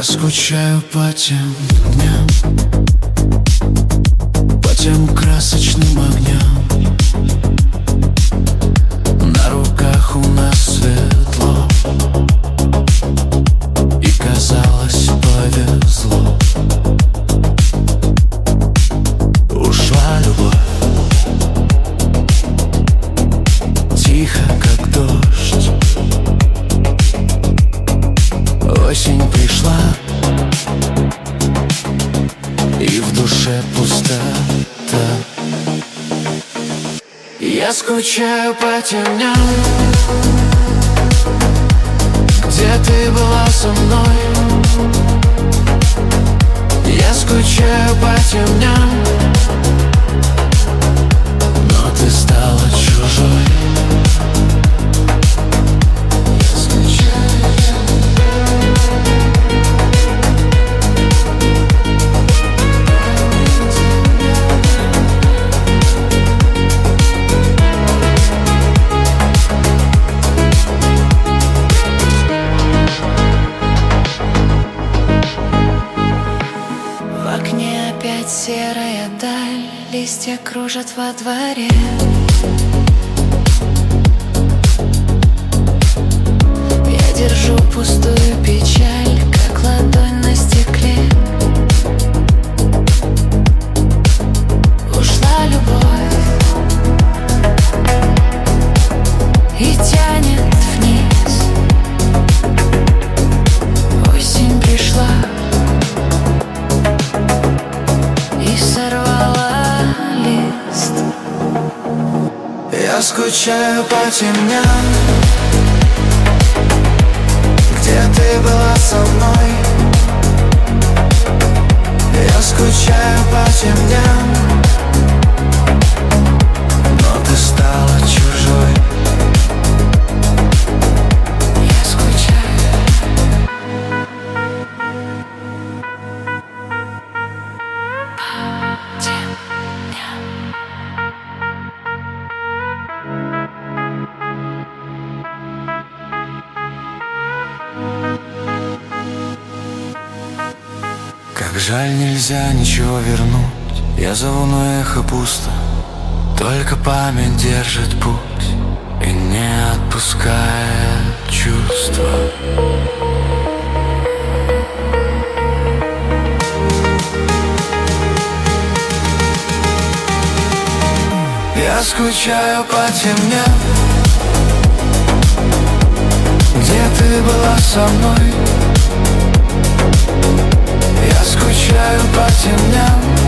Я скучаю по тем дням, по тем красочным огням. На руках у нас светло, и казалось, повезло. Ушла любовь, тихо, как дождь. Осень пришла, и в душе пустота. Я скучаю по тем дням, где ты была со мной. Я скучаю по тем дням, но ты стала чужой. Я скучаю. В окне опять серая даль, листья кружат во дворе. Я держу пустую печаль, как ладонь на стекле. Ушла любовь и тянет вниз. Осень пришла и сорвала лист. Я скучаю по тем дням, где ты была со мной. Я скучаю по тем дням, но ты стала чужой. Я скучаю. По тем дням. Как жаль, нельзя ничего вернуть. Я зову, но эхо пусто. Только память держит путь и не отпускает чувства. Я скучаю по тем дням, где ты была со мной. Я скучаю по тем дням,